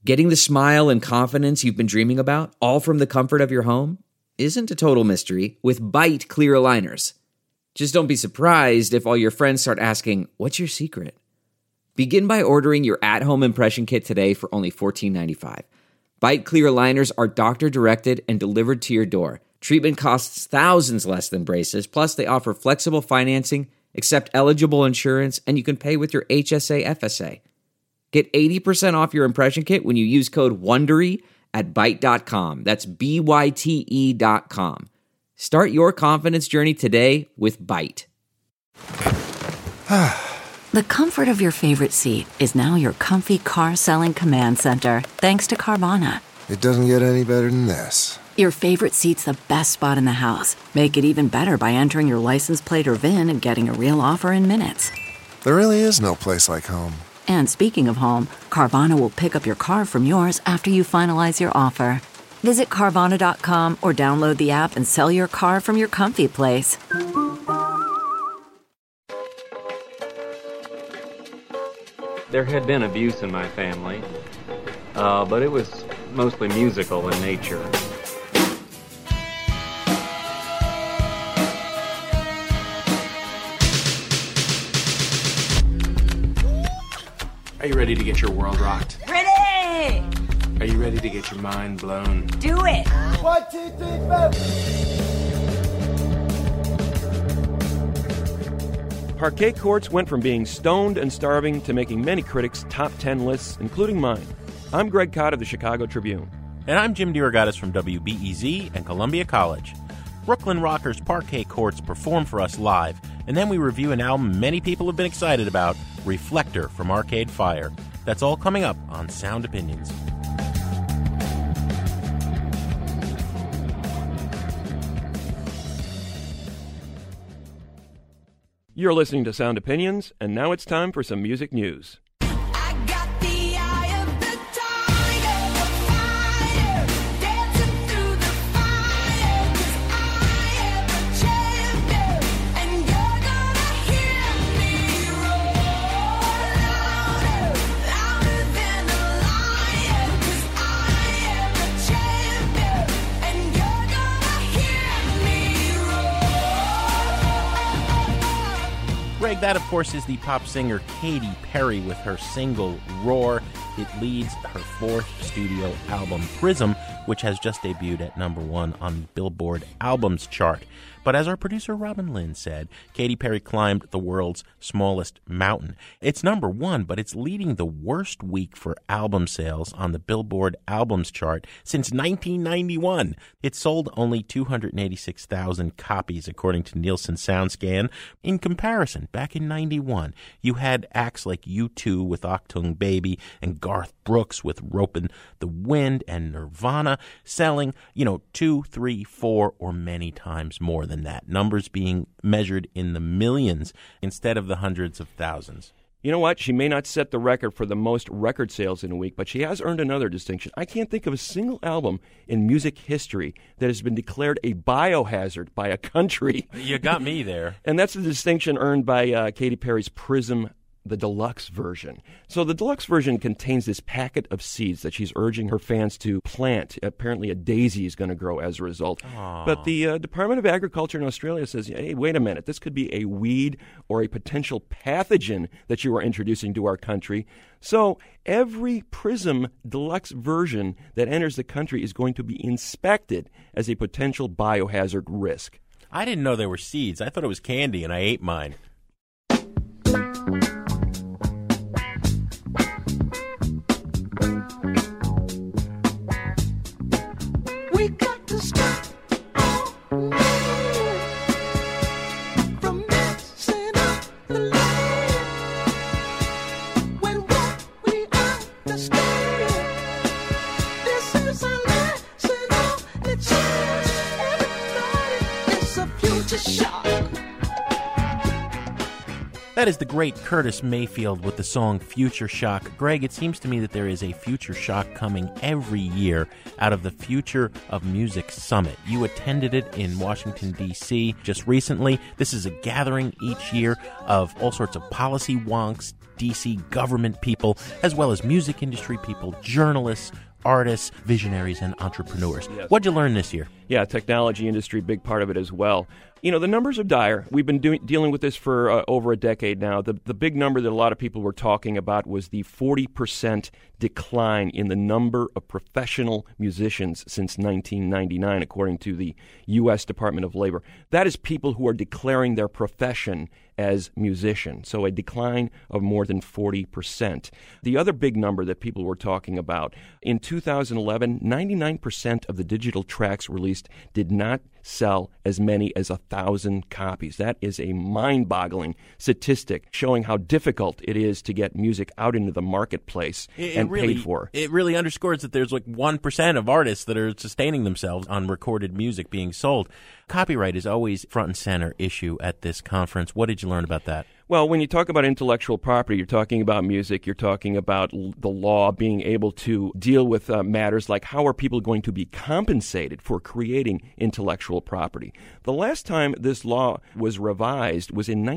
Getting the smile and confidence you've been dreaming about, all from the comfort of your home, isn't a total mystery with Byte clear aligners. Just don't be surprised if all your friends start asking, "What's your secret?" Begin by ordering your at-home impression kit today for only $14.95. Byte clear aligners are doctor-directed and delivered to your door. Treatment costs thousands less than braces, plus they offer flexible financing, accept eligible insurance, and you can pay with your HSA FSA. Get 80% off your impression kit when you use code WONDERY at Byte.com. That's BYTE.com. Start your confidence journey today with Byte. The comfort of your favorite seat is now your comfy car selling command center, thanks to Carvana. It doesn't get any better than this. Your favorite seat's the best spot in the house. Make it even better by entering your license plate or VIN and getting a real offer in minutes. There really is no place like home. And speaking of home, Carvana will pick up your car from yours after you finalize your offer. Visit Carvana.com or download the app and sell your car from your comfy place. There had been abuse in my family, but it was mostly musical in nature. Are you ready to get your world rocked? Ready! Are you ready to get your mind blown? Do it! 1, 2, 3, 4. Parquet Courts went from being stoned and starving to making many critics' top 10 lists, including mine. I'm Greg Cott of the Chicago Tribune. And I'm Jim DeRogatis from WBEZ and Columbia College. Brooklyn rockers Parquet Courts perform for us live, and then we review an album many people have been excited about, Reflector from Arcade Fire. That's all coming up on Sound Opinions. You're listening to Sound Opinions, and now it's time for some music news. Greg, that of course is the pop singer Katy Perry with her single Roar. It leads her fourth studio album, Prism, which has just debuted at number 1 on the Billboard Albums chart. But as our producer Robin Lynn said, Katy Perry climbed the world's smallest mountain. It's number 1, but it's leading the worst week for album sales on the Billboard Albums chart since 1991. It sold only 286,000 copies, according to Nielsen SoundScan. In comparison, back in 91, you had acts like U2 with Achtung Baby and Garth Brooks with Ropin' the Wind and Nirvana selling, 2, 3, 4, or many times more than that. Numbers being measured in the millions instead of the hundreds of thousands. You know what? She may not set the record for the most record sales in a week, but she has earned another distinction. I can't think of a single album in music history that has been declared a biohazard by a country. You got me there. And that's the distinction earned by Katy Perry's Prism, the deluxe version. So the deluxe version contains this packet of seeds that she's urging her fans to plant. Apparently a daisy is going to grow as a result. Aww. But the Department of Agriculture in Australia says, hey, wait a minute, this could be a weed or a potential pathogen that you are introducing to our country. So every Prism deluxe version that enters the country is going to be inspected as a potential biohazard risk. I didn't know there were seeds. I thought it was candy, and I ate mine. That is the great Curtis Mayfield with the song Future Shock. Greg, it seems to me that there is a Future Shock coming every year out of the Future of Music Summit. You attended it in Washington, D.C. just recently. This is a gathering each year of all sorts of policy wonks, D.C. government people, as well as music industry people, journalists, artists, visionaries, and entrepreneurs. Yes. What'd you learn this year? Yeah, technology industry, big part of it as well. You know, the numbers are dire. We've been dealing with this for over a decade now. The big number that a lot of people were talking about was the 40% decline in the number of professional musicians since 1999, according to the U.S. Department of Labor. That is people who are declaring their profession as musicians, so a decline of more than 40%. The other big number that people were talking about, in 2011, 99% of the digital tracks released did not sell as many as 1,000 copies. That is a mind-boggling statistic showing how difficult it is to get music out into the marketplace and paid for. It really underscores that there's like 1% of artists that are sustaining themselves on recorded music being sold. Copyright is always front and center issue at this conference. What did you learn about that? Well, when you talk about intellectual property, you're talking about music, you're talking about the law being able to deal with matters like how are people going to be compensated for creating intellectual property. The last time this law was revised was in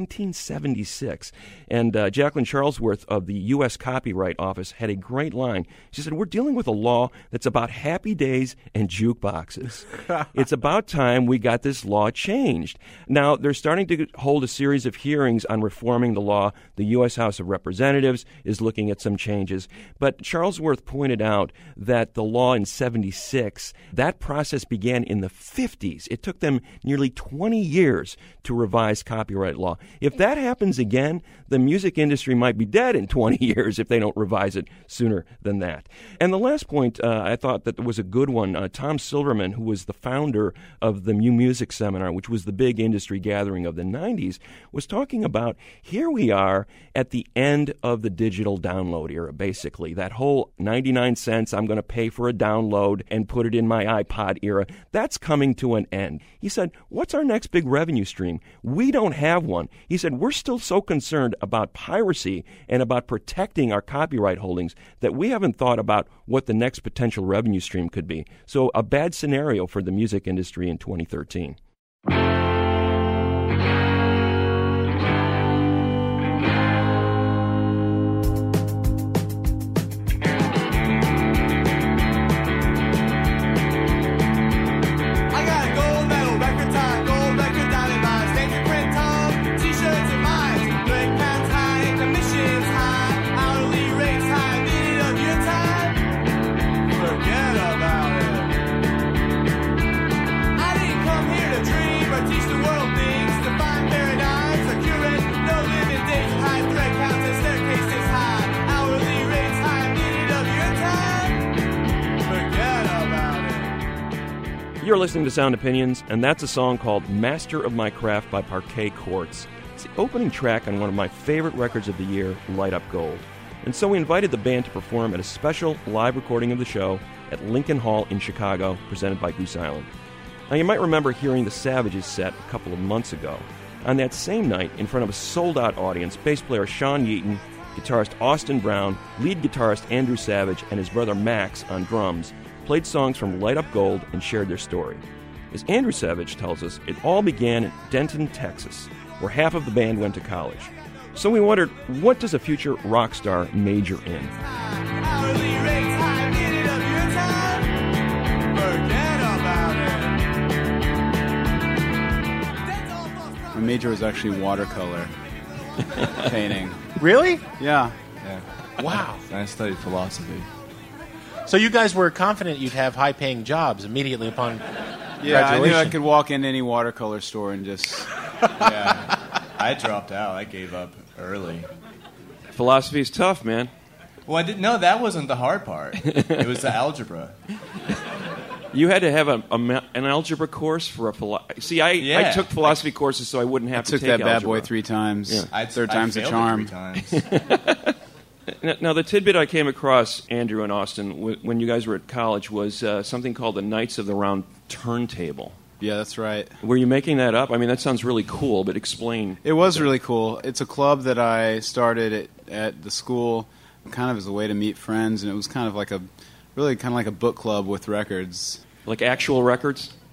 1976, and Jacqueline Charlesworth of the U.S. Copyright Office had a great line. She said, "We're dealing with a law that's about happy days and jukeboxes. It's about time we got this law changed." Now, they're starting to hold a series of hearings on reforming the law. The U.S. House of Representatives is looking at some changes. But Charlesworth pointed out that the law in 76, that process began in the 50s. It took them nearly 20 years to revise copyright law. If that happens again, the music industry might be dead in 20 years if they don't revise it sooner than that. And the last point I thought that was a good one. Tom Silverman, who was the founder of the New Music Seminar, which was the big industry gathering of the 90s, was talking about here we are at the end of the digital download era, basically. That whole 99 cents, I'm going to pay for a download and put it in my iPod era, that's coming to an end. He said, what's our next big revenue stream? We don't have one. He said, we're still so concerned about piracy and about protecting our copyright holdings that we haven't thought about what the next potential revenue stream could be. So a bad scenario for the music industry in 2013. You're listening to Sound Opinions, and that's a song called Master of My Craft by Parquet Courts. It's the opening track on one of my favorite records of the year, Light Up Gold. And so we invited the band to perform at a special live recording of the show at Lincoln Hall in Chicago, presented by Goose Island. Now, you might remember hearing the Savages set a couple of months ago. On that same night, in front of a sold-out audience, bass player Sean Yeaton, guitarist Austin Brown, lead guitarist Andrew Savage, and his brother Max on drums played songs from Light Up Gold and shared their story. As Andrew Savage tells us, it all began in Denton, Texas, where half of the band went to college. So we wondered, what does a future rock star major in? My major was actually watercolor painting. Really? Yeah. Wow. I studied philosophy. So you guys were confident you'd have high-paying jobs immediately upon Yeah, I knew graduation. I could walk into any watercolor store and just... Yeah. I dropped out. I gave up early. Philosophy is tough, man. Well, I didn't know that wasn't the hard part. It was the algebra. You had to have an algebra course for a philosophy. See, I took philosophy courses so I wouldn't have to take algebra. I took that bad boy 3 times. Yeah. Third time's a charm. 3 times. Now, the tidbit I came across, Andrew and Austin, when you guys were at college, was something called the Knights of the Round Turntable. Yeah, that's right. Were you making that up? I mean, that sounds really cool, but explain. It was really cool. It's a club that I started at the school kind of as a way to meet friends, and it was kind of like a book club with records. Like actual records?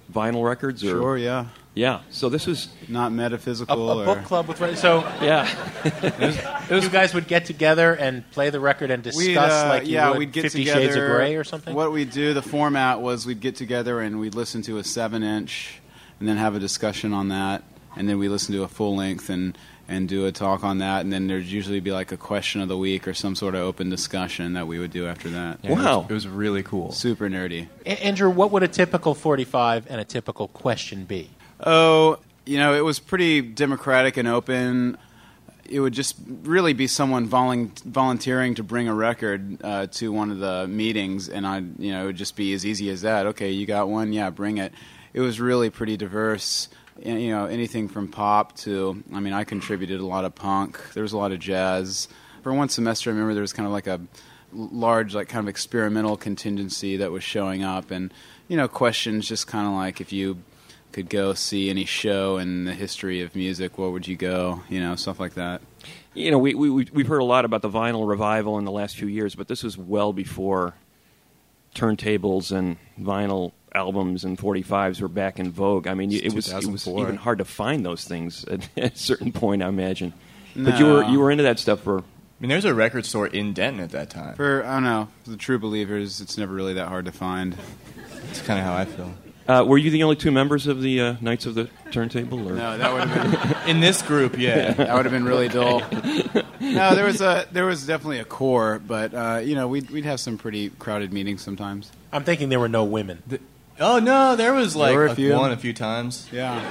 vinyl records? Or? Sure, yeah. Yeah. So this is not metaphysical. A book club with so yeah. You guys would get together and play the record and discuss like you would we'd get 50 together. Shades of Grey or something. What we'd do, the format was we'd get together and we'd listen to a 7-inch, and then have a discussion on that, and then we listen to a full length and do a talk on that, and then there'd usually be like a question of the week or some sort of open discussion that we would do after that. Yeah, wow. It was really cool. Super nerdy. Andrew, what would a typical 45 and a typical question be? Oh, it was pretty democratic and open. It would just really be someone volunteering to bring a record to one of the meetings, and it would just be as easy as that. Okay, you got one? Yeah, bring it. It was really pretty diverse. Anything from pop to, I contributed a lot of punk. There was a lot of jazz. For one semester, I remember there was kind of like a large, like kind of experimental contingency that was showing up, and questions just kind of like if you could go see any show in the history of music, where would you go? Stuff like that. We've heard a lot about the vinyl revival in the last few years, but this was well before turntables and vinyl albums and 45s were back in vogue. It was even hard to find those things at a certain point, I imagine. No. But you were into that stuff for... there's a record store in Denton at that time. For the true believers, it's never really that hard to find. That's kind of how I feel. Were you the only two members of the Knights of the Turntable? Or? No, that would have been... in this group, yeah. That would have been really dull. No, there was definitely a core, but, we'd have some pretty crowded meetings sometimes. I'm thinking there were no women. Oh, no, there was like a few times. Yeah.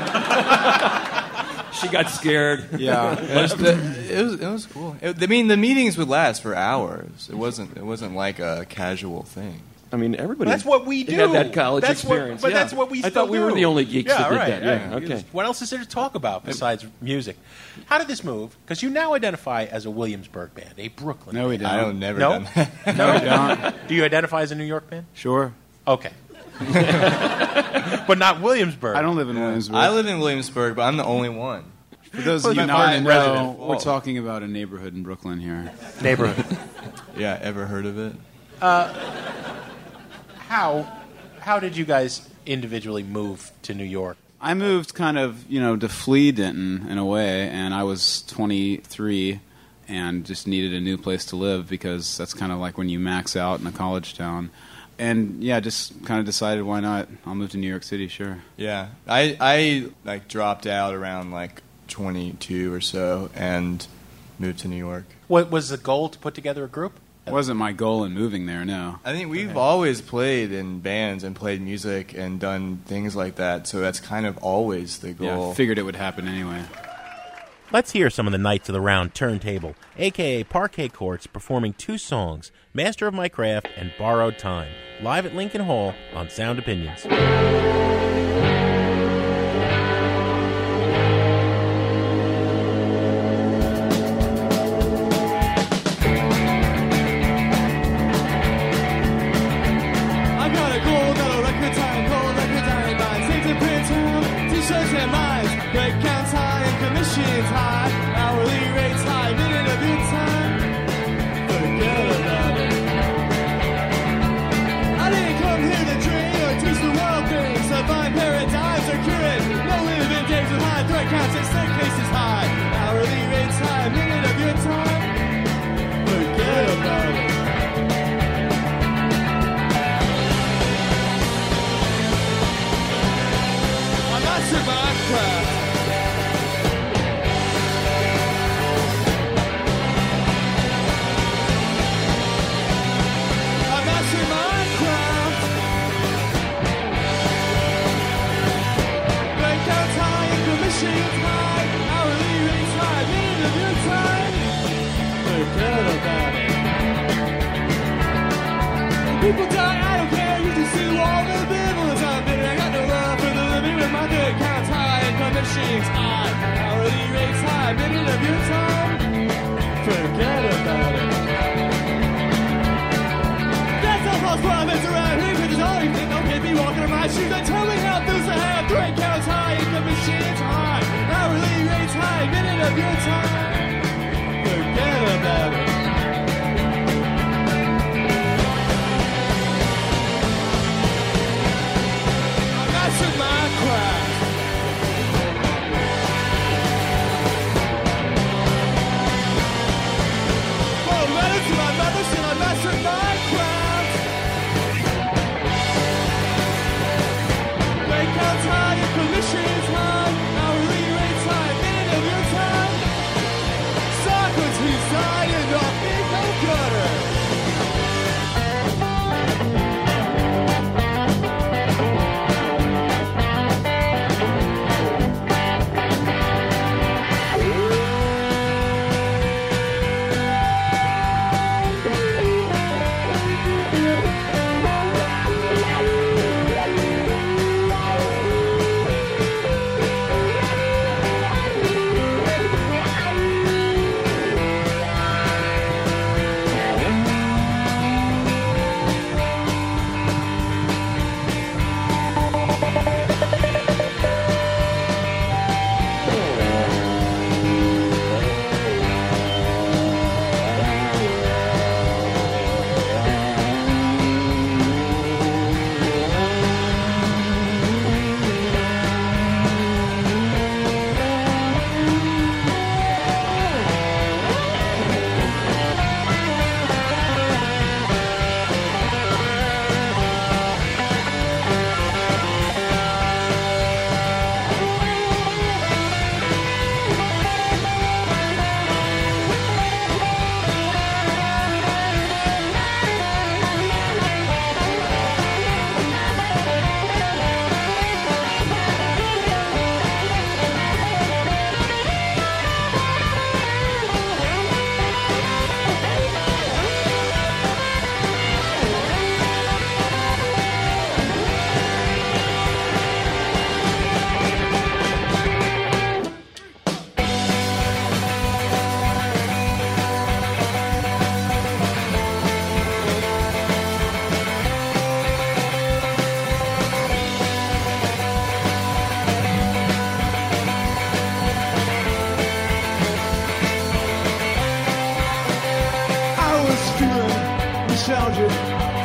She got scared. Yeah. It was cool. The meetings would last for hours. It wasn't like a casual thing. Everybody. That's what we do. Had that college experience. That's what we. I thought we were the only geeks that did that. Yeah. Okay. What else is there to talk about besides music? How did this move? Because you now identify as a Williamsburg band, a Brooklyn. No, we band. don't. I don't never No? done that. No, we don't. Do you identify as a New York band? Sure. Okay. But not Williamsburg. I don't live in Williamsburg. I live in Williamsburg, but I'm the only one. For those of you not know, we're talking about a neighborhood in Brooklyn here. Neighborhood. Yeah, ever heard of it? How did you guys individually move to New York? I moved kind of, to flee Denton in a way, and I was 23 and just needed a new place to live because that's kind of like when you max out in a college town. And yeah, just kind of decided why not? I'll move to New York City, sure. Yeah, I dropped out around 22 or so and moved to New York. What was the goal, to put together a group? It wasn't my goal in moving there, no. I think we've always played in bands and played music and done things like that, so that's kind of always the goal. Yeah, I figured it would happen anyway. Let's hear some of the Knights of the Round Turntable, a.k.a. Parquet Courts, performing two songs, Master of My Craft and Borrowed Time, live at Lincoln Hall on Sound Opinions. People die, I don't care, you just see all the bibles I'm bitter. I got no love for the living with my good counts high and commissions high. Hourly rates high, minute of your time. Forget about it. That's all false prophets around here, cause it's all you think. Don't get me walking on my shoes. I tell me how those I have. Three counts high and commissions high. Hourly rates high, minute of your time. Forget about it. My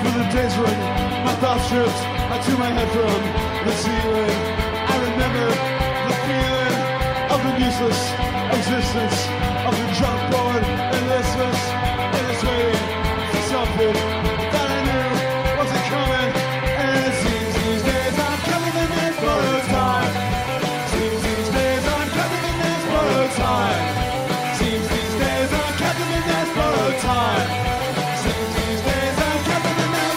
for the days when my thoughts drift to my head from the ceiling. I remember the feeling of the useless existence of the drunk, bored, and listless, and it's waiting for something that I knew wasn't coming. And it seems these days I'm coming in this borrowed time. Seems these days I'm coming in this borrowed time. Seems these days I'm coming in this borrowed time. Seems these days I'm coming in this.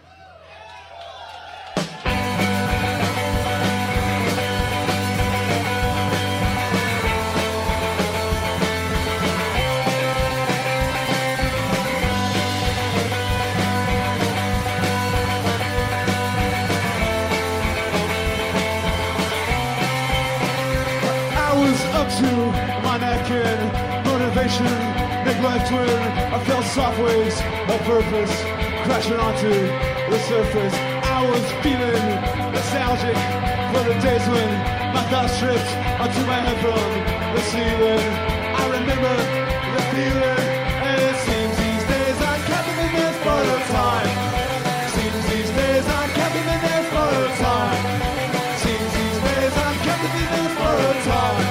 Up to my neck in motivation, neglect when I felt soft waves of purpose crashing onto the surface. I was feeling nostalgic for the days when my thoughts tripped onto my head from the ceiling. I remember the feeling, and it seems these days I'm captain in this borrowed time. Seems these days I'm captain in this borrowed time. Seems these days I'm captain in this borrowed time.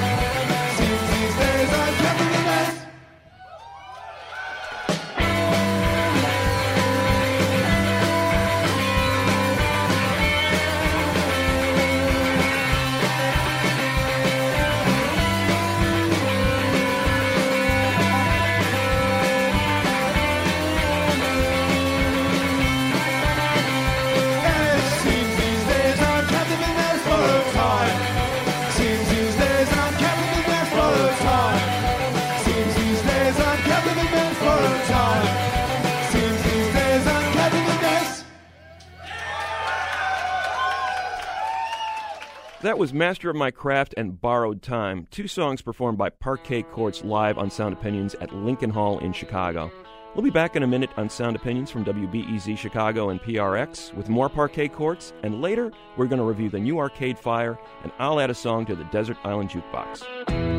That was Master of My Craft and Borrowed Time, two songs performed by Parquet Courts live on Sound Opinions at Lincoln Hall in Chicago. We'll be back in a minute on Sound Opinions from WBEZ Chicago and PRX with more Parquet Courts, and later we're going to review the new Arcade Fire, and I'll add a song to the Desert Island Jukebox.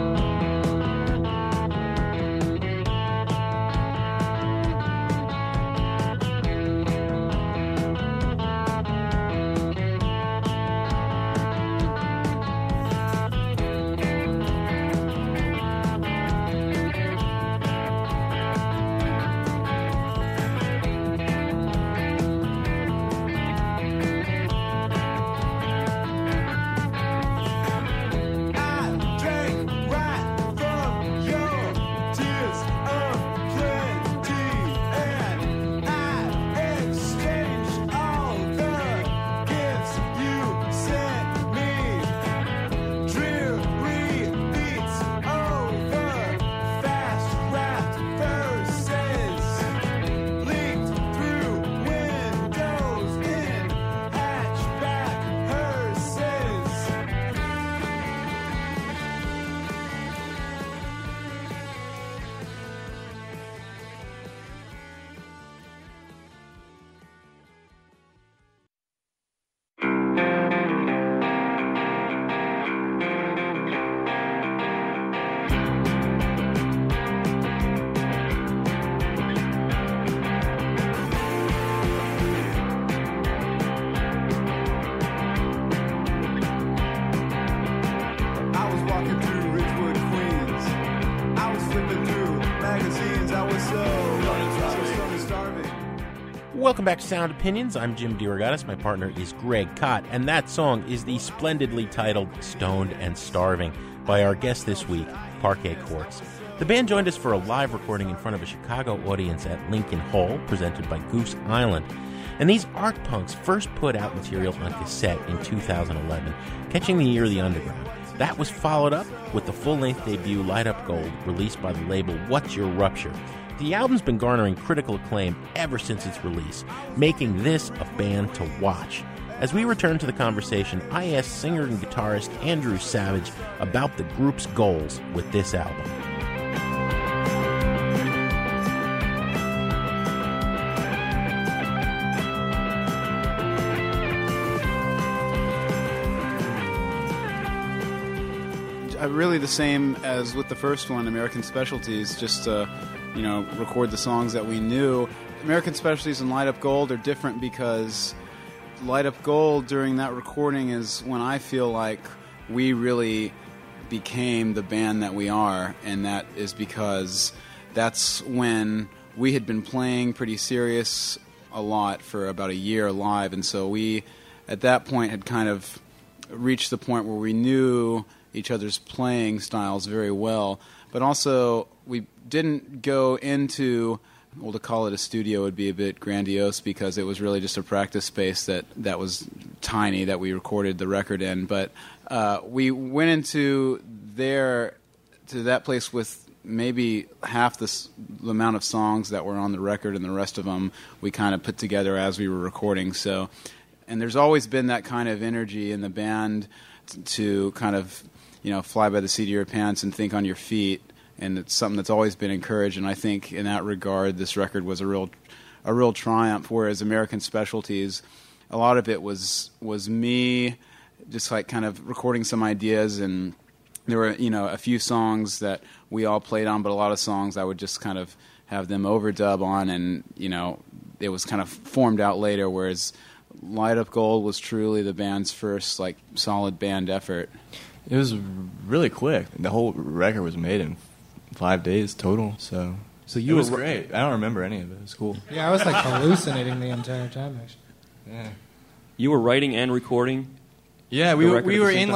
Welcome back to Sound Opinions. I'm Jim DeRogatis. My partner is Greg Kot, and that song is the splendidly titled Stoned and Starving by our guest this week, Parquet Courts. The band joined us for a live recording in front of a Chicago audience at Lincoln Hall, presented by Goose Island. And these art punks first put out material on cassette in 2011, catching the ear of the underground. That was followed up with the full-length debut Light Up Gold, released by the label What's Your Rupture. The album's been garnering critical acclaim ever since its release, making this a band to watch. As we return to the conversation, I asked singer and guitarist Andrew Savage about the group's goals with this album. Really the same as with the first one, American Specialties, just to, record the songs that we knew. American Specialties and Light Up Gold are different because Light Up Gold during that recording is when I feel like we really became the band that we are, and that is because that's when we had been playing pretty serious a lot for about a year live, and so we at that point had kind of reached the point where we knew each other's playing styles very well, but also we didn't go into, well, to call it a studio would be a bit grandiose because it was really just a practice space that was tiny that we recorded the record in, but we went into that place with maybe half the amount of songs that were on the record, and the rest of them we kind of put together as we were recording. So, and there's always been that kind of energy in the band to kind of, fly by the seat of your pants and think on your feet, and it's something that's always been encouraged. And I think in that regard, this record was a real triumph. Whereas American Specialties, a lot of it was me just like kind of recording some ideas, and there were, a few songs that we all played on, but a lot of songs I would just kind of have them overdub on, and, it was kind of formed out later, whereas Light Up Gold was truly the band's first, solid band effort. It was really quick. The whole record was made in 5 days total, so it was great. I don't remember any of it. It was cool. Yeah, I was, hallucinating the entire time, actually. Yeah. You were writing and recording? Yeah, we were in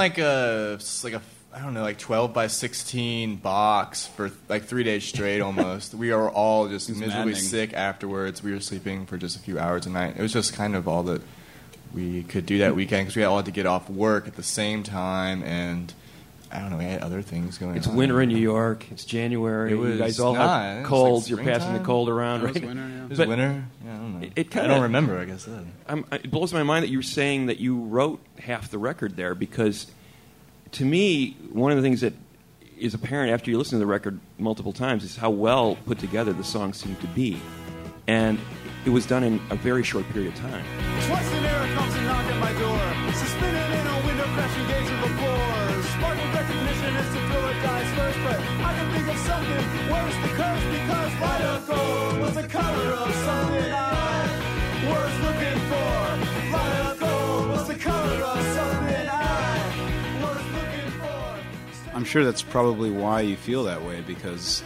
I don't know, 12 by 16 box for 3 days straight almost. We were all just miserably sick afterwards. We were sleeping for just a few hours a night. It was just kind of all that we could do that weekend because we all had to get off work at the same time, and I don't know, we had other things going on. It's winter in New York. It's January. You guys all have colds. You're passing the cold around, right? It was winter, yeah. It was winter? Yeah, I don't know. I don't remember, I guess. It blows my mind that you were saying that you wrote half the record there, because to me, one of the things that is apparent after you listen to the record multiple times is how well put together the songs seem to be. And it was done in a very short period of time. Twice an error comes and knock at my door. Suspended in a window, crashing gaze of the floor. Sparkle recognition is to throw it dies first, but I can think of something worse the curse, because Light Up Gold was the color of something I was looking for. Light Up Gold was the color of something I was looking for. I'm sure that's probably why you feel that way, because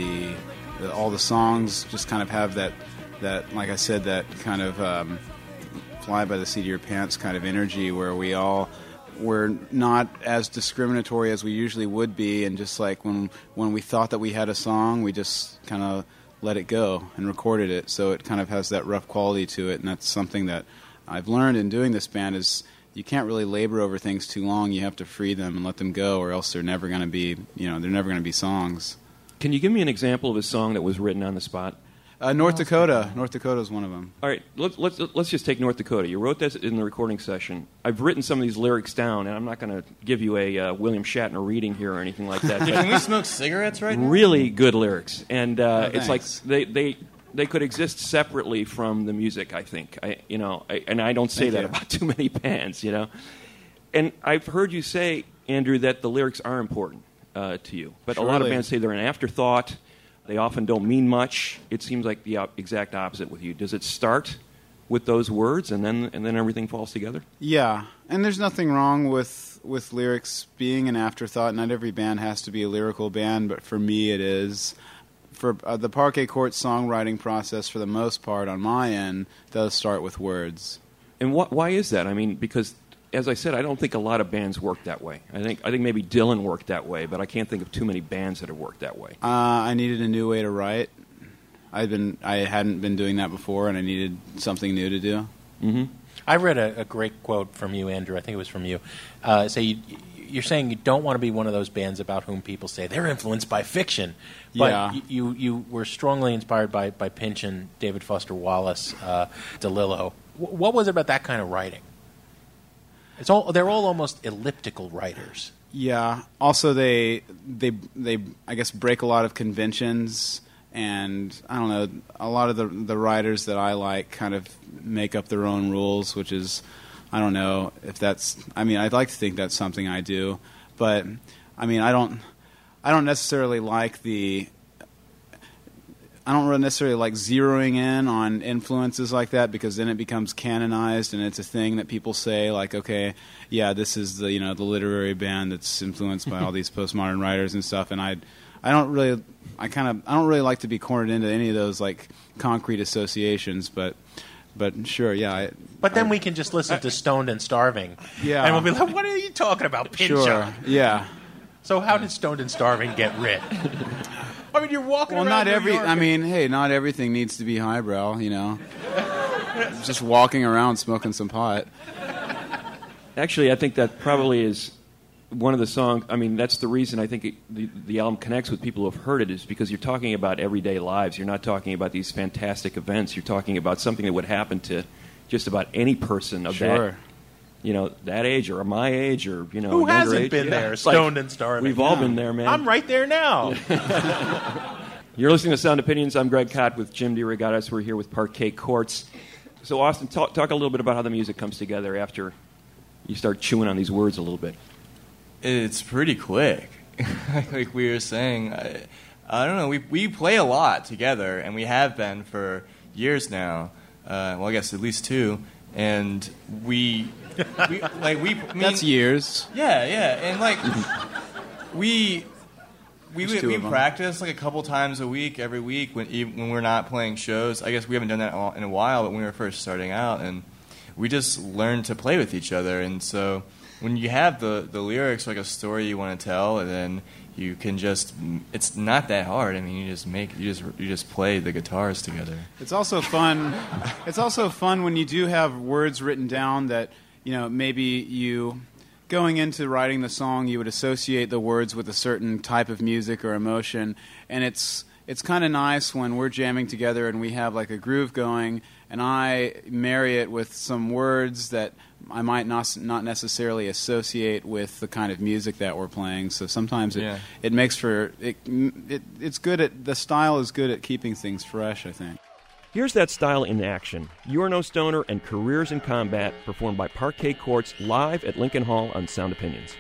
all the songs just kind of have that, like I said, that kind of fly by the seat of your pants kind of energy, where we're not as discriminatory as we usually would be, and just like when we thought that we had a song, we just kind of let it go and recorded it, so it kind of has that rough quality to it. And that's something that I've learned in doing this band, is you can't really labor over things too long. You have to free them and let them go, or else they're never going to be, they're never going to be songs. Can you give me an example of a song that was written on the spot? North Dakota. North Dakota is one of them. All right, let's just take North Dakota. You wrote this in the recording session. I've written some of these lyrics down, and I'm not going to give you a William Shatner reading here or anything like that. Can we smoke cigarettes right now? Really good lyrics, and it's like they could exist separately from the music, I think. And I don't say that about too many bands, And I've heard you say, Andrew, that the lyrics are important to you, but a lot of bands say they're an afterthought. They often don't mean much. It seems like the exact opposite with you. Does it start with those words, and then everything falls together? Yeah, and there's nothing wrong with lyrics being an afterthought. Not every band has to be a lyrical band, but for me it is. For the Parquet Court songwriting process, for the most part, on my end, does start with words. And why is that? I mean, because, as I said, I don't think a lot of bands work that way. I think maybe Dylan worked that way, but I can't think of too many bands that have worked that way. I needed a new way to write. I hadn't been doing that before, and I needed something new to do. Mm-hmm. I read a great quote from you, Andrew. I think it was from you. You're saying you don't want to be one of those bands about whom people say they're influenced by fiction, but you were strongly inspired by Pynchon, David Foster Wallace, DeLillo. What was it about that kind of writing? They're all almost elliptical writers. Yeah. Also, they I guess break a lot of conventions, and I don't know, a lot of the writers that I like kind of make up their own rules, which is, I don't know if that's. I mean, I'd like to think that's something I do, but I mean, I don't necessarily like the. really necessarily like zeroing in on influences like that, because then it becomes canonized and it's a thing that people say like, okay, yeah, this is the the literary band that's influenced by all these postmodern writers and stuff. And I don't really like to be cornered into any of those like concrete associations, but sure, yeah. But then we can just listen to Stoned and Starving, yeah, and we'll be like, what are you talking about, Pinchot? Sure, yeah. So how did Stoned and Starving get writ? I mean, you're walking around not New every. York I mean, hey, not everything needs to be highbrow, Just walking around smoking some pot. Actually, I think that probably is one of the songs. I mean, that's the reason I think the album connects with people who have heard it, is because you're talking about everyday lives. You're not talking about these fantastic events. You're talking about something that would happen to just about any person of that. That age or my age or who hasn't age. been there, Stoned and Starving. We've all been there, man. I'm right there now. You're listening to Sound Opinions. I'm Greg Kot with Jim DeRogatis. We're here with Parquet Courts. So, Austin, talk a little bit about how the music comes together after you start chewing on these words a little bit. It's pretty quick. Like we were saying, I don't know. We play a lot together, and we have been for years now. Well, I guess at least 2, and we that's years. Yeah, and like we practice like a couple times a week, every week when we're not playing shows. I guess we haven't done that in a while, but when we were first starting out, and we just learned to play with each other. And so when you have the lyrics, like a story you want to tell, and then you can it's not that hard. I mean, you just play the guitars together. It's also fun. It's also fun when you do have words written down that maybe you, going into writing the song, you would associate the words with a certain type of music or emotion, and it's kind of nice when we're jamming together and we have like a groove going, and I marry it with some words that I might not necessarily associate with the kind of music that we're playing. So sometimes it makes for it's good the style is good at keeping things fresh, I think. Here's that style in action. You're No Stoner and Careers in Combat, performed by Parquet Courts live at Lincoln Hall on Sound Opinions.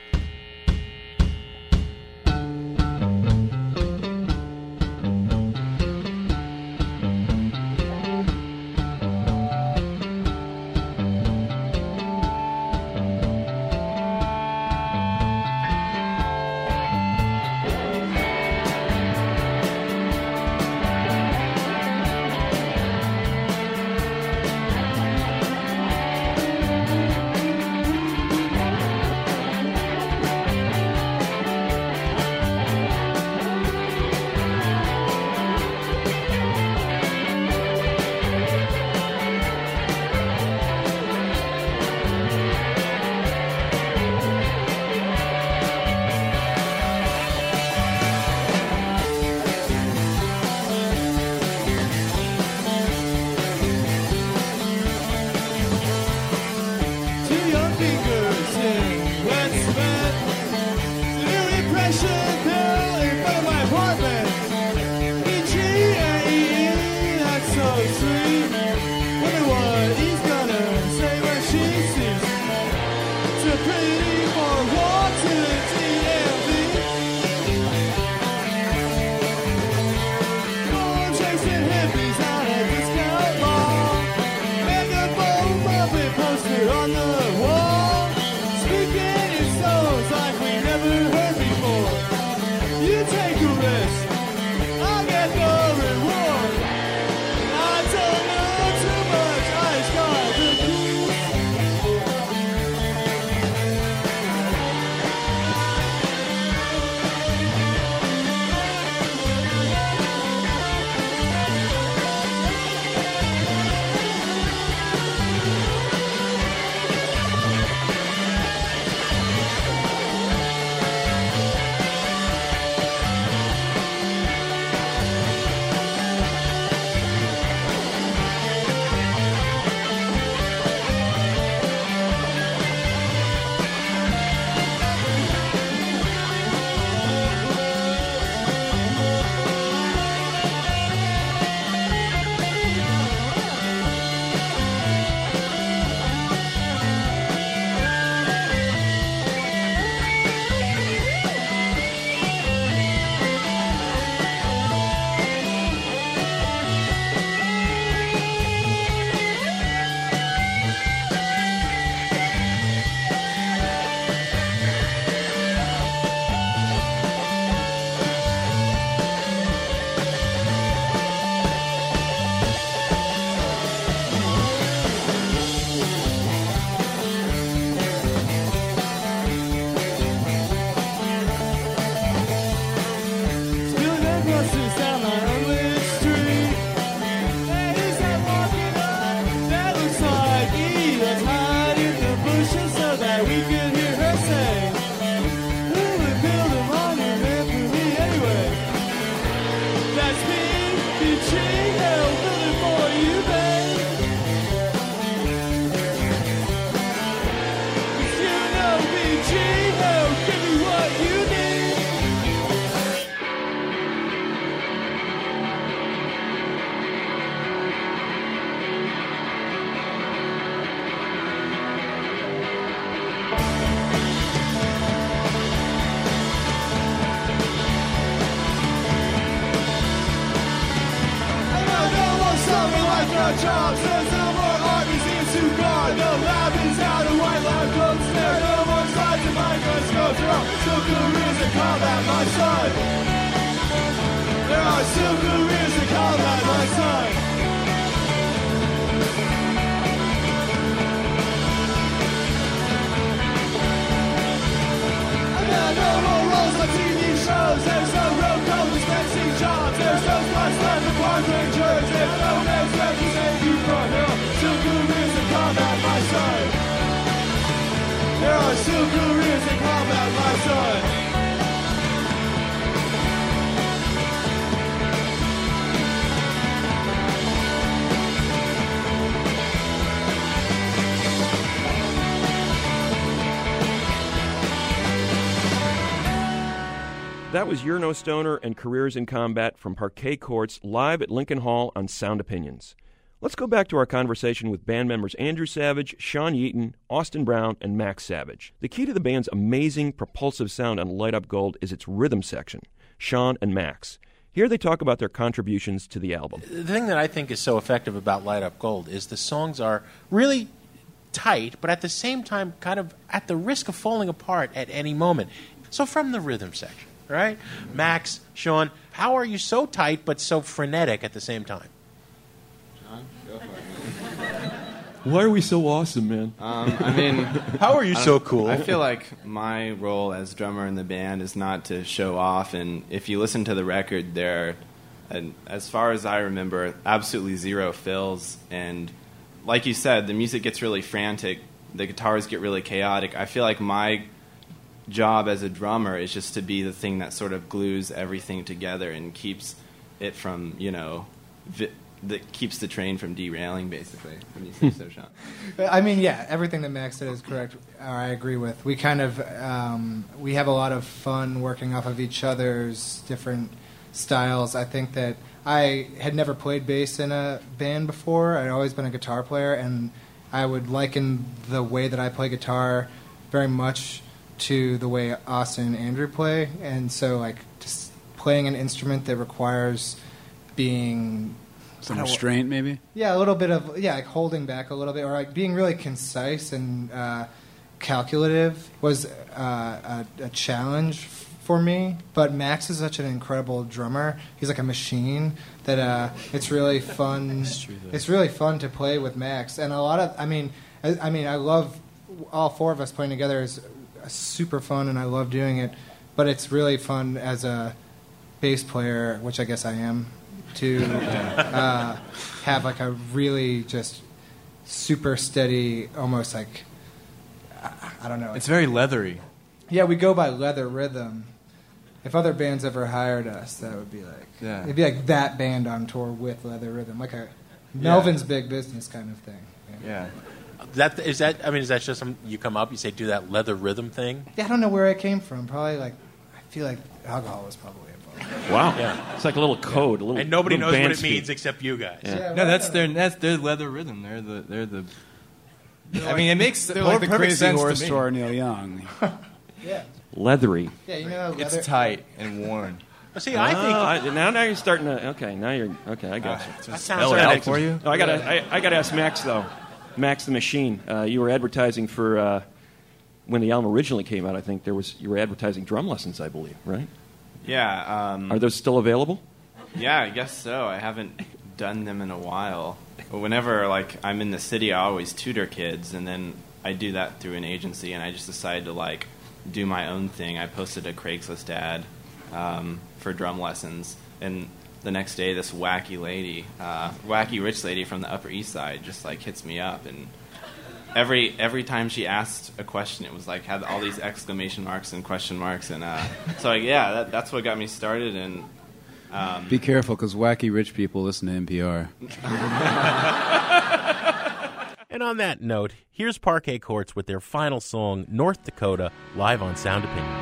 more jobs, there's no more art museums to guard. The lab is out, a white lab coats there. No more slides and microscopes. There are still careers in combat, my son. There are still careers in combat, my son. No more roles on TV shows. There's no road code dispensing jobs. There's no spots left for park rangers. There's no names left to save you from hell. Still careers in combat, my son. There are still careers in combat, my son. That was You're No Stoner and Careers in Combat from Parquet Courts live at Lincoln Hall on Sound Opinions. Let's go back to our conversation with band members Andrew Savage, Sean Yeaton, Austin Brown, and Max Savage. The key to the band's amazing, propulsive sound on Light Up Gold is its rhythm section. Sean and Max. Here they talk about their contributions to the album. The thing that I think is so effective about Light Up Gold is the songs are really tight, but at the same time kind of at the risk of falling apart at any moment. So from the rhythm section. Right? Max, Sean, how are you so tight but so frenetic at the same time? John, go for it. Why are we so awesome, man? I mean, how are you so cool? I feel like my role as drummer in the band is not to show off, and if you listen to the record, there, and as far as I remember, absolutely zero fills, and like you said, the music gets really frantic, the guitars get really chaotic. I feel like my job as a drummer is just to be the thing that sort of glues everything together and keeps it from, that keeps the train from derailing, basically. When you say so, Sean. I mean, yeah, everything that Max said is correct. I agree with. We kind of we have a lot of fun working off of each other's different styles. I think that I had never played bass in a band before. I'd always been a guitar player, and I would liken the way that I play guitar very much to the way Austin and Andrew play, and so like just playing an instrument that requires being some restraint, maybe. Yeah, a little bit of like holding back a little bit, or like being really concise and calculative was a challenge for me. But Max is such an incredible drummer. He's like a machine that it's really fun. It's really fun to play with Max, and a lot of I mean I love all four of us playing together is super fun, and I love doing it, but it's really fun as a bass player, which I guess I am, to have like a really just super steady, almost like I don't know. It's very leathery. Yeah, we go by Leather Rhythm. If other bands ever hired us, that would be like it'd be like that band on tour with Leather Rhythm, like a Melvin's Big Business kind of thing. Yeah. Is that just you come up, you say, do that leather rhythm thing? Yeah, I don't know where it came from. Probably like, I feel like alcohol was probably involved. Wow. Yeah. It's like a little code. A little, and nobody knows what it speak. means except you guys. Yeah. No, that's their leather rhythm. They're the. I mean, it makes they're like the Crazy sense Horse to me. Tour, Neil Young. Yeah. Leathery. Yeah, you know, leather. It's tight and worn. See, I think now you're starting to. Okay, now you're okay. I got you. That sounds right for you. Oh, I gotta ask Max though. Max the Machine. You were advertising for when the album originally came out. I think you were advertising drum lessons, I believe, right? Yeah. Are those still available? Yeah, I guess so. I haven't done them in a while. But whenever I'm in the city, I always tutor kids, and then I do that through an agency. And I just decided to do my own thing. I posted a Craigslist ad for drum lessons, and the next day, this wacky rich lady from the Upper East Side just hits me up, and every time she asked a question, it was had all these exclamation marks and question marks, and so that's what got me started. And be careful, because wacky rich people listen to NPR. And on that note, here's Parquet Courts with their final song, North Dakota, live on Sound Opinions.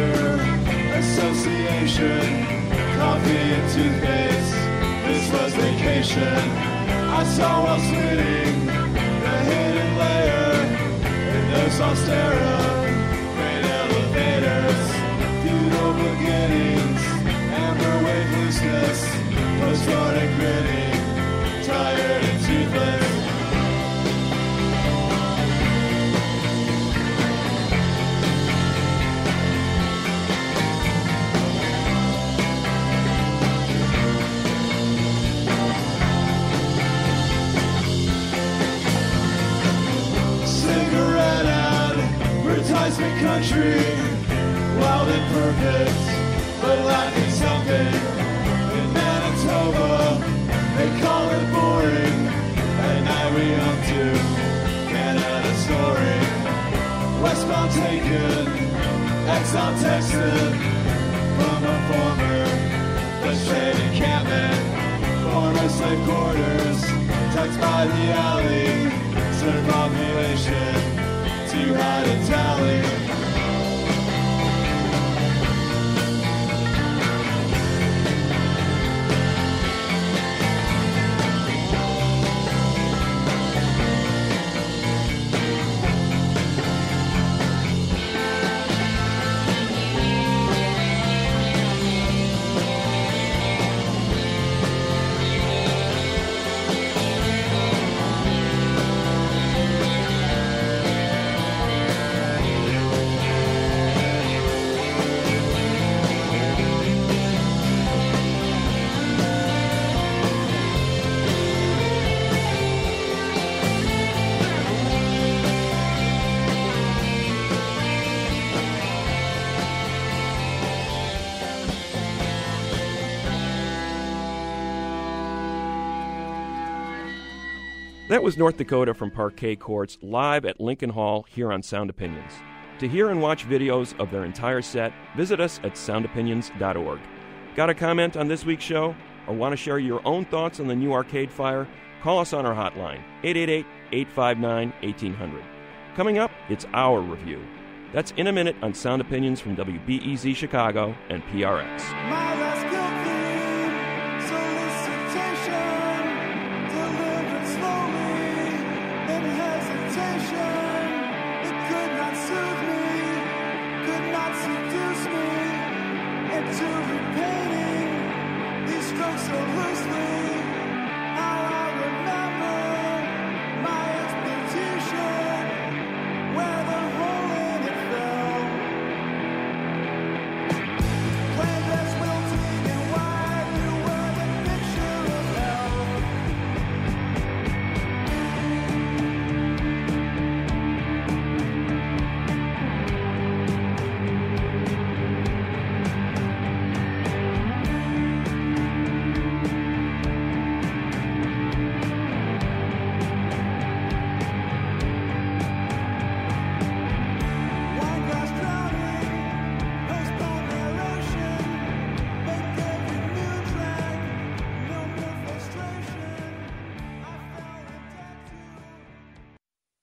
Culture Association, coffee and toothpaste, this was vacation. I saw while splitting the hidden layer in those Austera, great elevators, feudal beginnings, amber wave looseness, post-ronic grinning, tired and toothless. Advertisement country, wild and perfect, but lacking something. In Manitoba, they call it boring. At night we hum to Canada story. Westbound taken, Exxon Texan, from a former frustrated encampment, former slave quarters, tucked by the alley, serve population. Too high to tally. That was North Dakota from Parquet Courts live at Lincoln Hall here on Sound Opinions. To hear and watch videos of their entire set, visit us at soundopinions.org. Got a comment on this week's show or want to share your own thoughts on the new Arcade Fire? Call us on our hotline, 888-859-1800. Coming up, it's our review. That's in a minute on Sound Opinions from WBEZ Chicago and PRX. My last guilty solicitation, delivered slowly in hesitation. It could not soothe me, could not seduce me into repainting these strokes so loosely. How I remember my expedition, where the hole in it fell. Flameless, wilting, and wide, you were the picture of hell. One glass drowning, postpone narration, make every new track, no more frustration. I fell in debt to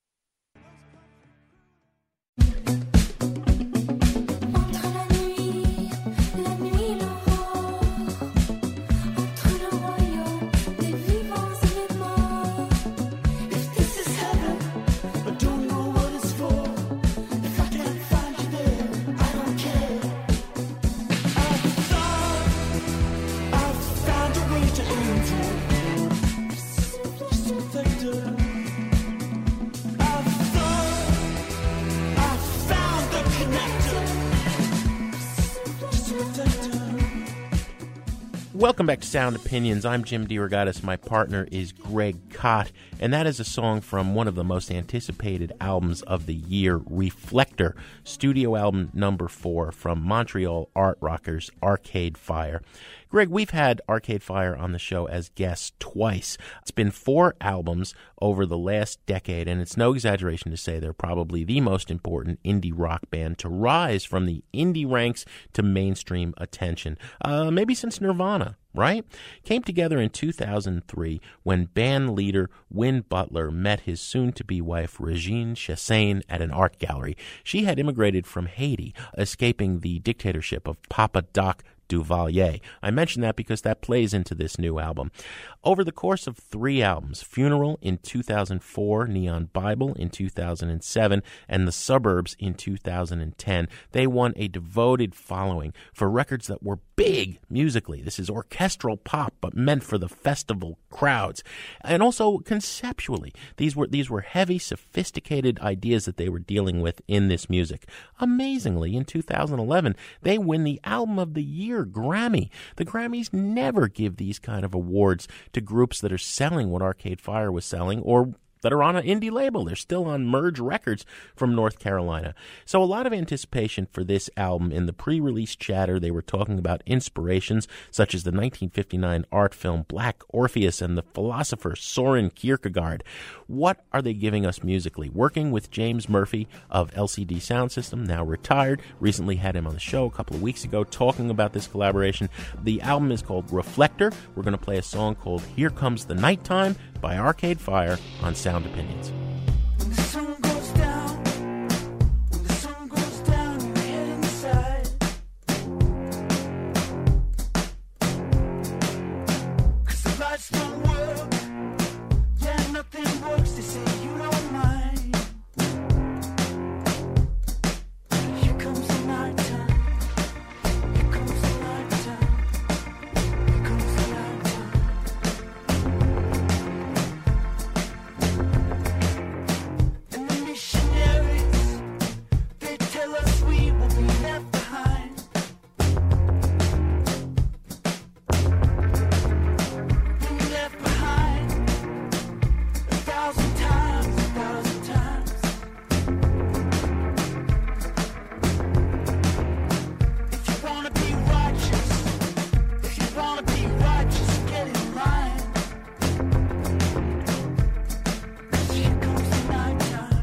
Entre la nuit, l'aurore, entre le royaume des vivants et des morts. If this is heaven, I don't know what it's for. If I can't find you there, I don't care. I've found a way to enter. Just a vector. I've found the connector. Just a vector. Welcome back to Sound Opinions. I'm Jim DeRogatis. My partner is Greg Kot, and that is a song from one of the most anticipated albums of the year, Reflector, studio album number 4 from Montreal art rockers Arcade Fire. Greg, we've had Arcade Fire on the show as guests twice. It's been 4 albums over the last decade, and it's no exaggeration to say they're probably the most important indie rock band to rise from the indie ranks to mainstream attention, maybe since Nirvana. Right? Came together in 2003 when band leader Win Butler met his soon-to-be wife Regine Chassagne at an art gallery. She had immigrated from Haiti, escaping the dictatorship of Papa Doc Duvalier. I mention that because that plays into this new album. Over the course of 3 albums, Funeral in 2004, Neon Bible in 2007, and The Suburbs in 2010, they won a devoted following for records that were big musically. This is orchestral pop, but meant for the festival crowds. And also conceptually, these were heavy, sophisticated ideas that they were dealing with in this music. Amazingly, in 2011, they win the Album of the Year Grammy. The Grammys never give these kind of awards to groups that are selling what Arcade Fire was selling or that are on an indie label. They're still on Merge Records from North Carolina. So a lot of anticipation for this album. In the pre-release chatter, they were talking about inspirations such as the 1959 art film Black Orpheus and the philosopher Soren Kierkegaard. What are they giving us musically? Working with James Murphy of LCD Sound System, now retired. Recently had him on the show a couple of weeks ago talking about this collaboration. The album is called Reflector. We're going to play a song called Here Comes the Nighttime by Arcade Fire on Sound Opinions. When the sun goes down, we head inside. 'Cause the lights don't work, yeah, nothing works. They say you don't mind. Here comes the nighttime. Here comes the nighttime. Here comes the nighttime. And the missionaries, they tell us we will be left behind. We'll be left behind 1,000 times, 1,000 times. If you wanna be righteous, if you wanna be righteous, get in line. 'Cause here comes the nighttime.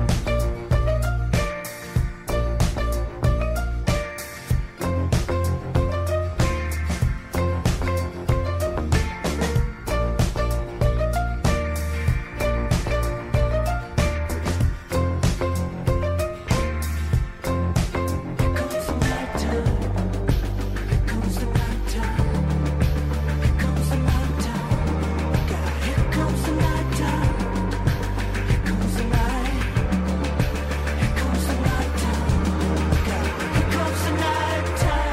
Here comes the nighttime. Here comes the nighttime. Here comes the nighttime. God, here comes the nighttime. Here comes the night. Here comes the nighttime. God, here comes the nighttime.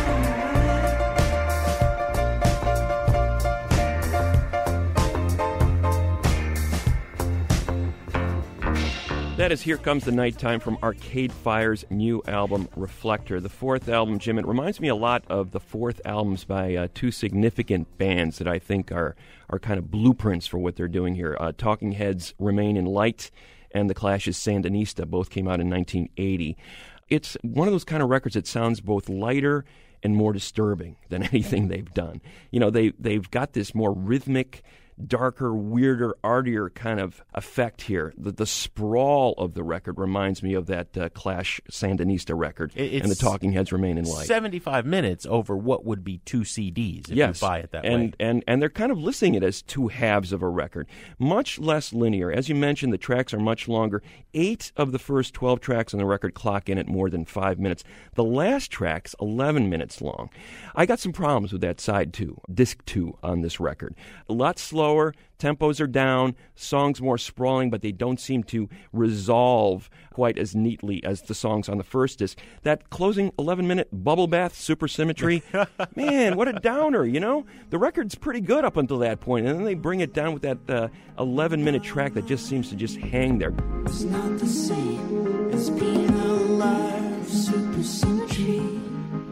That is Here Comes the Nighttime from Arcade Fire's new album, Reflector. The 4th album, Jim, it reminds me a lot of the 4th albums by 2 significant bands that I think are kind of blueprints for what they're doing here. Talking Heads' Remain in Light and The Clash's Sandinista both came out in 1980. It's one of those kind of records that sounds both lighter and more disturbing than anything they've done. You know, they've got this more rhythmic, darker, weirder, artier kind of effect here. The sprawl of the record reminds me of that Clash Sandinista record, and the Talking Heads Remain in Light. 75 minutes over what would be 2 CDs if you buy it that way. And they're kind of listing it as 2 halves of a record. Much less linear. As you mentioned, the tracks are much longer. 8 of the first 12 tracks on the record clock in at more than 5 minutes. The last track's 11 minutes long. I got some problems with that side 2, disc 2 on this record. A lot slower. Tempos are down, songs more sprawling, but they don't seem to resolve quite as neatly as the songs on the first disc. That closing 11-minute bubble bath supersymmetry, man, what a downer, you know? The record's pretty good up until that point, and then they bring it down with that 11-minute track that just seems to just hang there. It's not the same as being alive. Supersymmetry.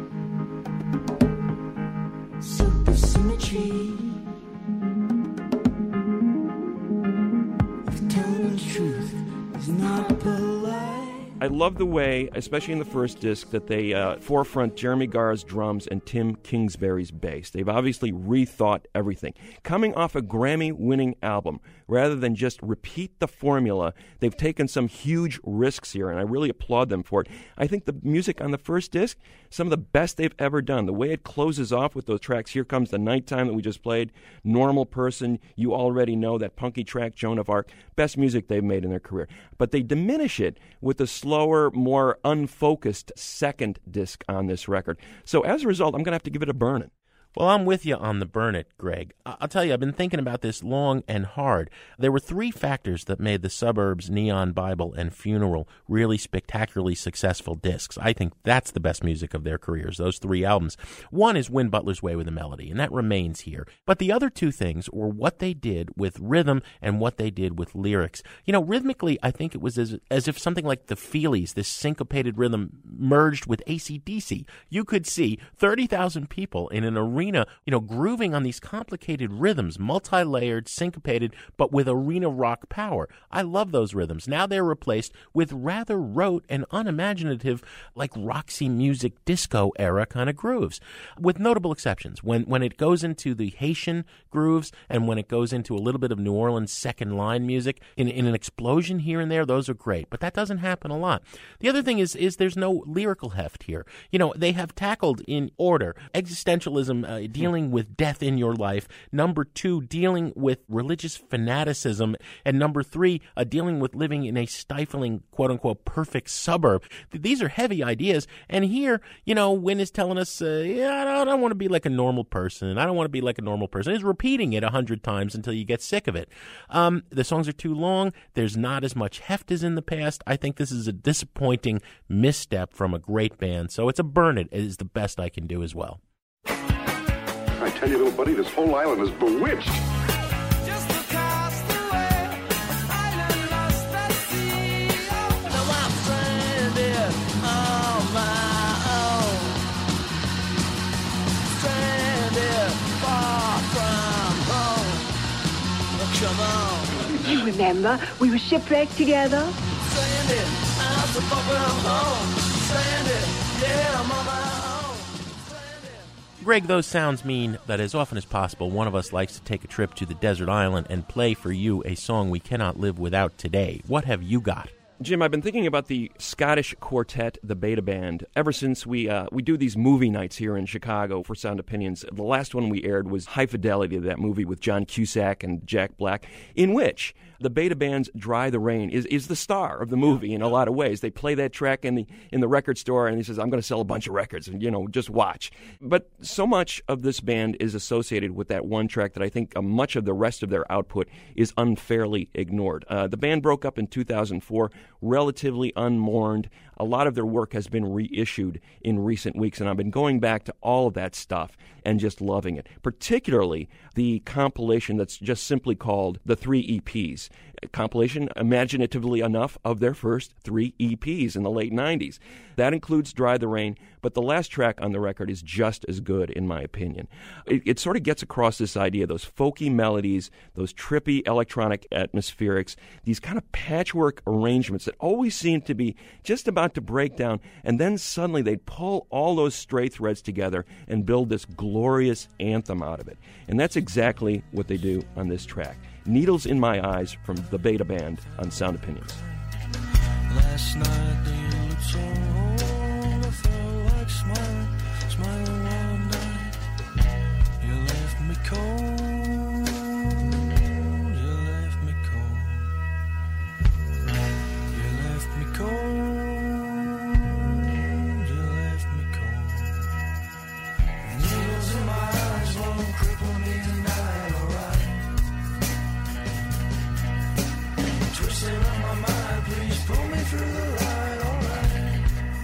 Supersymmetry. If telling the truth is not polite. I love the way, especially in the first disc, that they forefront Jeremy Garra's drums and Tim Kingsbury's bass. They've obviously rethought everything. Coming off a Grammy-winning album, rather than just repeat the formula, they've taken some huge risks here, and I really applaud them for it. I think the music on the first disc, some of the best they've ever done. The way it closes off with those tracks, Here Comes the Nighttime that we just played, Normal Person, You Already Know, that punky track, Joan of Arc, best music they've made in their career. But they diminish it with the slower, more unfocused second disc on this record. So as a result, I'm going to have to give it a burn it. Well, I'm with you on the burn it, Greg. I'll tell you, I've been thinking about this long and hard. There were three factors that made the Suburbs, Neon Bible, and Funeral really spectacularly successful discs. I think that's the best music of their careers, those three albums. One is Win Butler's Way with a Melody, and that remains here. But the other two things were what they did with rhythm and what they did with lyrics. You know, rhythmically, I think it was as if something like the Feelies, this syncopated rhythm, merged with AC/DC. You could see 30,000 people in an arena, grooving on these complicated rhythms, multi-layered, syncopated, but with arena rock power. I love those rhythms. Now they're replaced with rather rote and unimaginative, like Roxy Music disco era kind of grooves, with notable exceptions. When it goes into the Haitian grooves and when it goes into a little bit of New Orleans second line music, in an explosion here and there, those are great. But that doesn't happen a lot. The other thing is there's no lyrical heft here. You know, they have tackled in order existentialism, dealing with death in your life. Number 2, dealing with religious fanaticism. And number 3, dealing with living in a stifling, quote-unquote, perfect suburb. These are heavy ideas. And here, Win is telling us, I don't want to be like a normal person. I don't want to be like a normal person. He's repeating it 100 times until you get sick of it. The songs are too long. There's not as much heft as in the past. I think this is a disappointing misstep from a great band. So it's a burn it. It is the best I can do as well. I tell you, little buddy, this whole island is bewitched. Just across the way, island lost at sea. Now I'm stranded on my own. Stranded far from home. Oh, come on. You remember, we were shipwrecked together. Stranded out so far from home. Stranded, yeah, I'm on my own. Greg, those sounds mean that as often as possible, one of us likes to take a trip to the desert island and play for you a song we cannot live without today. What have you got? Jim, I've been thinking about the Scottish quartet, the Beta Band, ever since we do these movie nights here in Chicago for Sound Opinions. The last one we aired was High Fidelity, that movie with John Cusack and Jack Black, in which the Beta Band's Dry the Rain is the star of the movie in a lot of ways. They play that track in the record store, and he says, I'm going to sell a bunch of records, and, just watch. But so much of this band is associated with that one track that I think much of the rest of their output is unfairly ignored. The band broke up in 2004, relatively unmourned. A lot of their work has been reissued in recent weeks, and I've been going back to all of that stuff and just loving it, particularly the compilation that's just simply called The 3 EPs. A compilation, imaginatively enough, of their first 3 EPs in the late 90s. That includes Dry the Rain, but the last track on the record is just as good, in my opinion. It sort of gets across this idea, those folky melodies, those trippy electronic atmospherics, these kind of patchwork arrangements that always seem to be just about to break down, and then suddenly they pull all those stray threads together and build this glorious anthem out of it. And that's exactly what they do on this track. Needles in My Eyes from the Beta Band on Sound Opinions. Last night they looked so old, I felt like smiling one night. You left me cold, you left me cold. You left me cold, you left me cold. Needles in my eyes won't cripple me tonight, alright. Twisting up my mind, please pull me through the light, alright.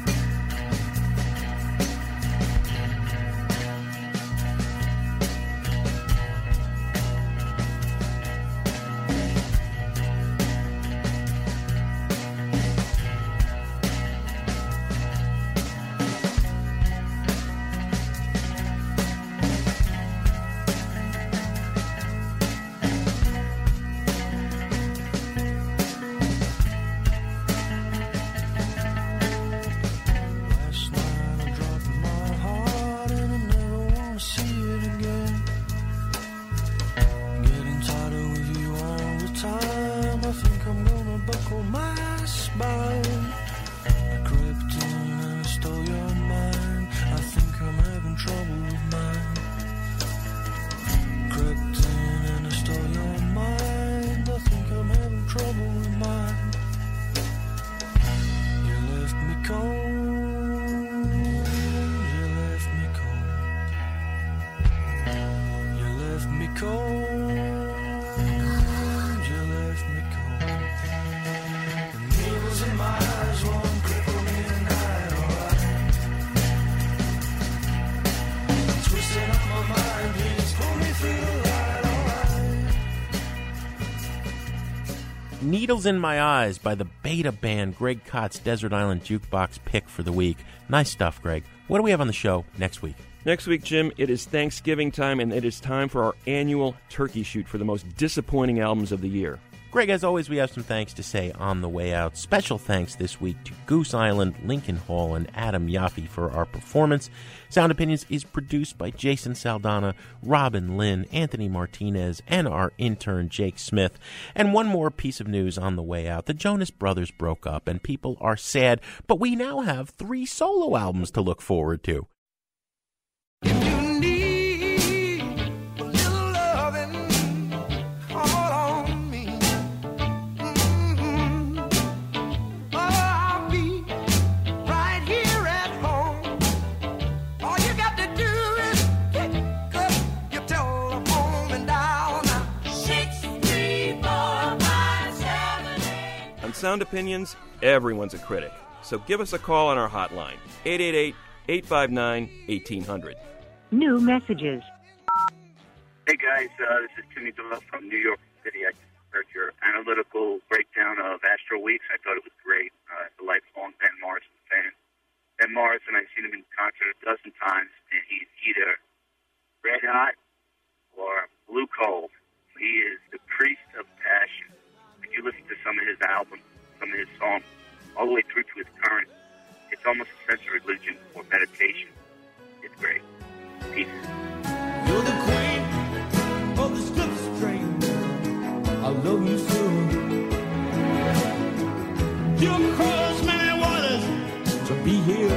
Needles in My Eyes by the Beta Band, Greg Kott's Desert Island Jukebox pick for the week. Nice stuff, Greg. What do we have on the show next week? Next week, Jim, it is Thanksgiving time, and it is time for our annual turkey shoot for the most disappointing albums of the year. Greg, as always, we have some thanks to say on the way out. Special thanks this week to Goose Island, Lincoln Hall, and Adam Yaffe for our performance. Sound Opinions is produced by Jason Saldana, Robin Lynn, Anthony Martinez, and our intern, Jake Smith. And one more piece of news on the way out. The Jonas Brothers broke up, and people are sad, but we now have 3 solo albums to look forward to. Sound Opinions, everyone's a critic. So give us a call on our hotline, 888-859-1800. New messages. Hey guys, this is Timmy Doyle from New York City. I heard your analytical breakdown of Astro Weeks. I thought it was great. The lifelong Van Morrison fan. Van Morrison, I've seen him in concert a dozen times, and he's either red hot or blue cold. He is the priest of passion. If you listen to some of his albums, some of his songs, all the way through to his current, it's almost a sense of religion or meditation. It's great. Peace. You're the queen of the slipstream. I love you so. You cross many waters to be here.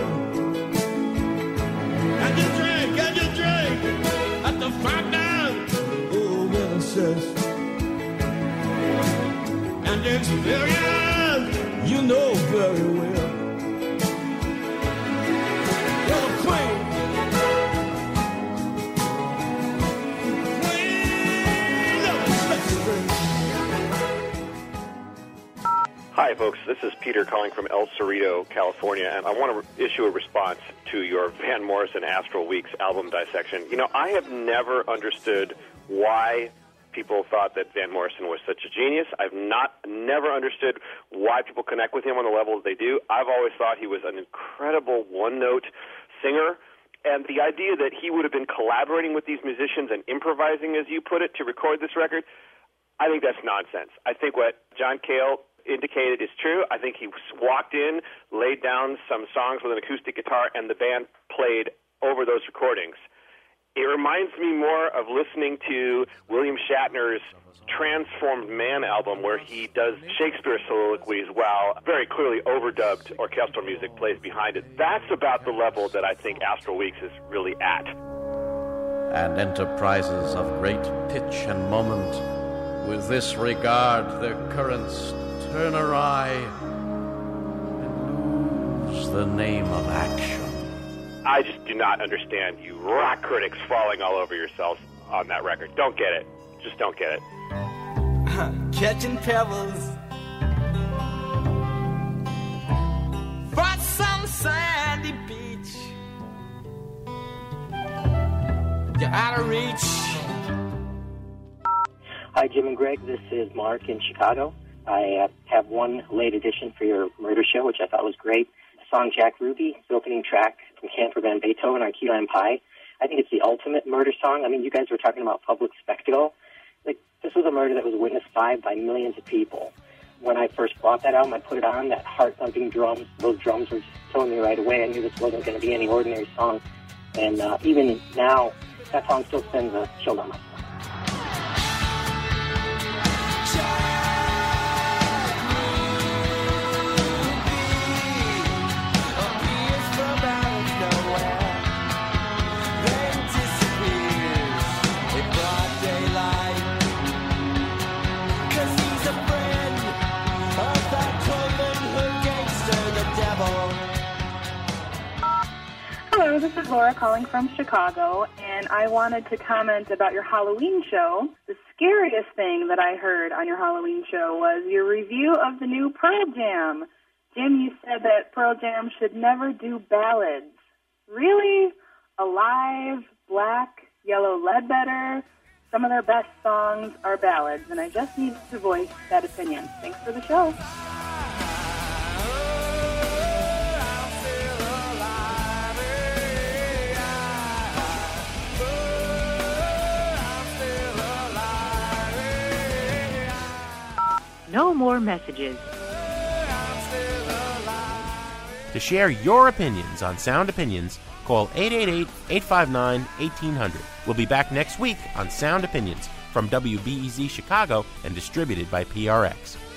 And you drink at the five down. Oh, well, says. And experience, you know very well. You're the queen. Hi, folks. This is Peter calling from El Cerrito, California, and I want to issue a response to your Van Morrison Astral Weeks album dissection. You know, I have never understood why people thought that Van Morrison was such a genius. I've never understood why people connect with him on the level that they do. I've always thought he was an incredible one-note singer, and the idea that he would have been collaborating with these musicians and improvising, as you put it, to record this record, I think that's nonsense. I think what John Cale indicated is true. I think he walked in, laid down some songs with an acoustic guitar, and the band played over those recordings. It reminds me more of listening to William Shatner's Transformed Man album, where he does Shakespeare soliloquies while very clearly overdubbed orchestral music plays behind it. That's about the level that I think Astral Weeks is really at. And enterprises of great pitch and moment, with this regard their currents turn awry and lose the name of action. I just do not understand you rock critics falling all over yourselves on that record. Don't get it. Just don't get it. Catching pebbles for some sandy beach. You're out of reach. Hi, Jim and Greg. This is Mark in Chicago. I have one late edition for your murder show, which I thought was great. The song Jack Ruby, the opening track from Cantor Van Beethoven on Key Lime Pie. I think it's the ultimate murder song. I mean, you guys were talking about public spectacle. Like, this was a murder that was witnessed by millions of people. When I first bought that album, I put it on, that heart-thumping drums. Those drums were just telling me right away. I knew this wasn't going to be any ordinary song. And even now, that song still sends a chill down my spine. Hello, this is Laura calling from Chicago, and I wanted to comment about your Halloween show. The scariest thing that I heard on your Halloween show was your review of the new Pearl Jam. Jim, you said that Pearl Jam should never do ballads. Really? Alive, Black, Yellow Ledbetter, some of their best songs are ballads, and I just need to voice that opinion. Thanks for the show. No more messages. To share your opinions on Sound Opinions, call 888-859-1800. We'll be back next week on Sound Opinions from WBEZ Chicago and distributed by PRX.